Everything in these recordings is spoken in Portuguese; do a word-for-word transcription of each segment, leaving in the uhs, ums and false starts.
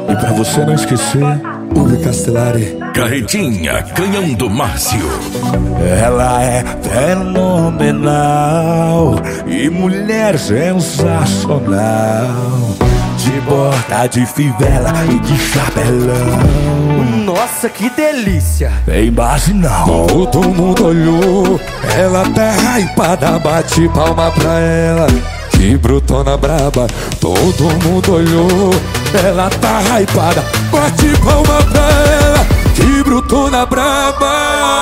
E pra você não esquecer, Hugo Castellari. Carretinha, canhão do Márcio. Ela é fenomenal e mulher sensacional, de bota, de fivela e de chapelão. Nossa, que delícia! Tem base não. Todo mundo olhou, ela tá hypada, bate palma pra ela. Que brutona braba, todo mundo olhou, ela tá hypada, bate palma pra ela. Que brutona braba.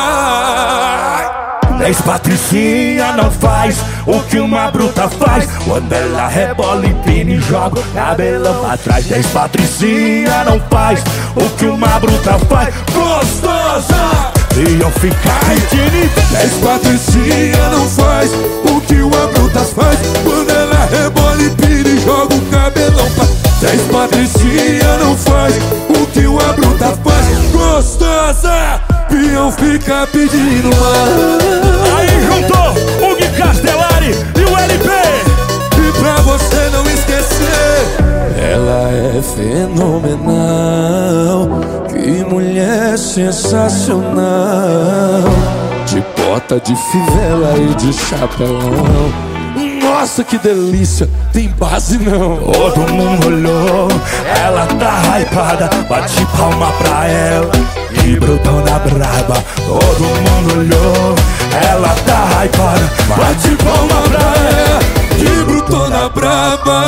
Dez patricinha não faz o que uma bruta faz, quando ela rebola, empina e joga o cabelão pra trás. Dez patricinha não faz o que uma bruta faz, gostosa, e eu ficar pedindo. Dez patricinha não faz o que uma bruta faz, quando ela rebola, empina e joga o cabelão pra trás. Dez patricinha não faz o que uma bruta faz, gostosa, e eu ficar pedindo mais. Aí juntou Hugo Castellari e o L P. E pra você não esquecer, ela é fenomenal, que mulher sensacional, de bota, de fivela e de chapelão. Nossa, que delícia, tem base não. Todo mundo olhou, ela tá hypada, bate palma pra ela. Que brutona braba, todo mundo olhou, ela tá hypada, bate palma pra ela. Que brutona braba.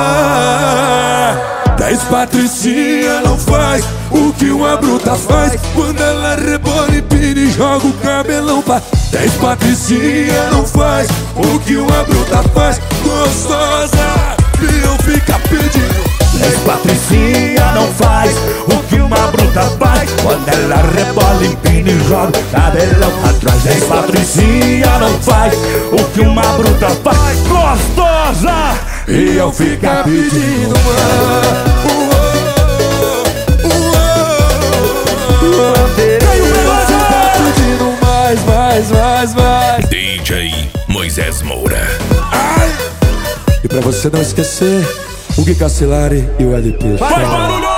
Dez patricinha não faz o que uma bruta faz, quando ela rebola, empina e joga o cabelão pra. Dez patricinha não faz o que uma bruta faz, gostosa, e eu fica pedindo. Dez patricinha não faz o que uma bruta faz, quando ela rebola, empina e joga o cabelão pra trás. Dez patricinha não faz o que uma bruta faz, gostosa, e eu fica pedindo mais. Mais, mais, mais. D J Moisés Moura. Ai. E pra você não esquecer, Hugo Castellari e o L P. Faz barulho!